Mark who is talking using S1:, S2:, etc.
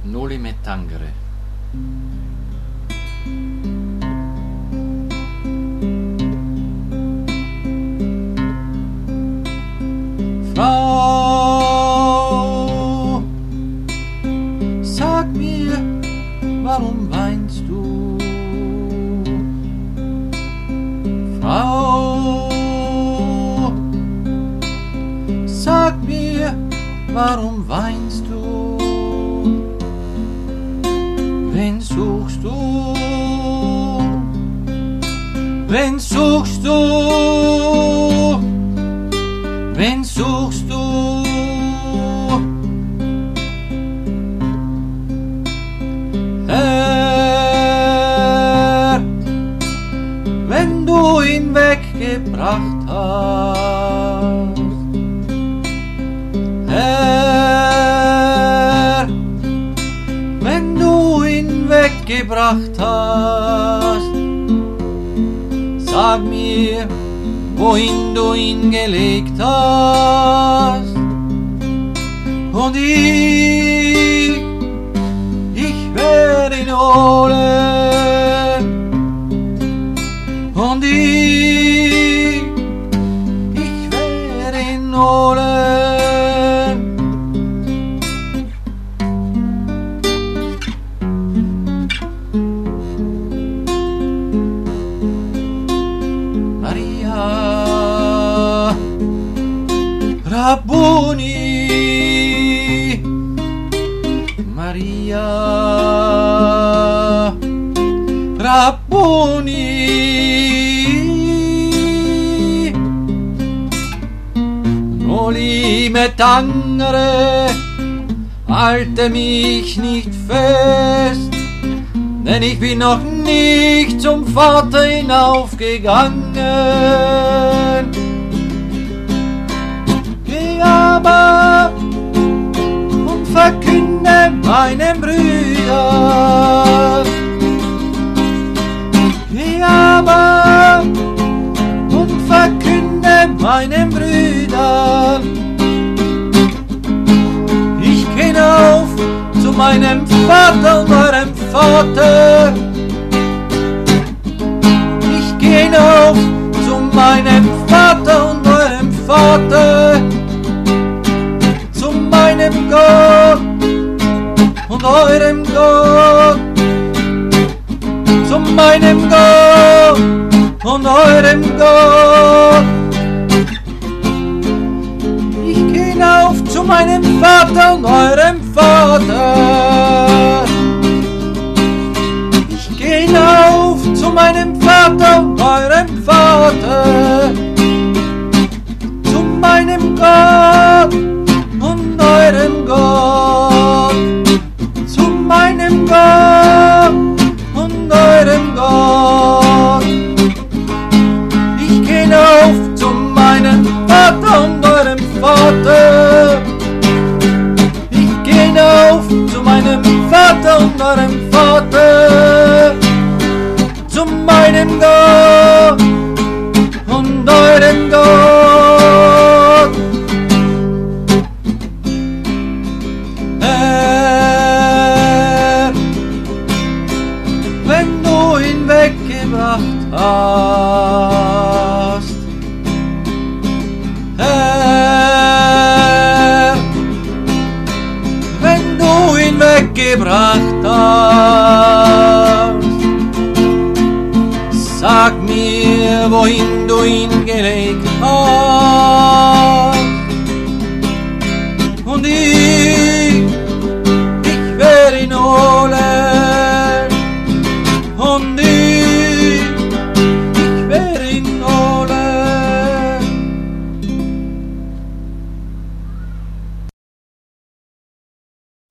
S1: Noli me tangere. Frau, sag mir, warum weinst du? Frau, sag mir, warum weinst du? Wen suchst du? Wen suchst du? Wen suchst du? Herr, wenn du ihn weggebracht hast, Herr, wenn du ihn weggebracht hast, sag mir, wohin du ihn gelegt hast. Und ich werde ihn holen. Und ich werde ihn holen. Maria, Rabboni, Maria, Rabboni, Noli me tangere, halte mich nicht fest, denn ich bin noch nicht zum Vater hinaufgegangen. Geh aber und verkünde meinen Brüdern. Geh aber und verkünde meinen Brüdern. Ich geh auf zu meinem Vater und eurem Vater. Ich geh auf zu meinem Vater und eurem Vater, zu meinem Gott und eurem Gott, zu meinem Gott und eurem Gott. Ich geh auf zu meinem Vater und eurem Vater. Ich geh auf zu meinem Vater und eurem Vater, zu meinem Gott und eurem Gott, zu meinem Gott und eurem Gott. Ich geh auf zu meinem Vater und eurem Vater. Ich geh auf zu meinem Vater und eurem Vater, zu meinem Gott und eurem Gott. Herr, wenn du ihn weggebracht hast, Herr, wenn du ihn weggebracht hast, sag mir, wohin du ihn gelegt hast.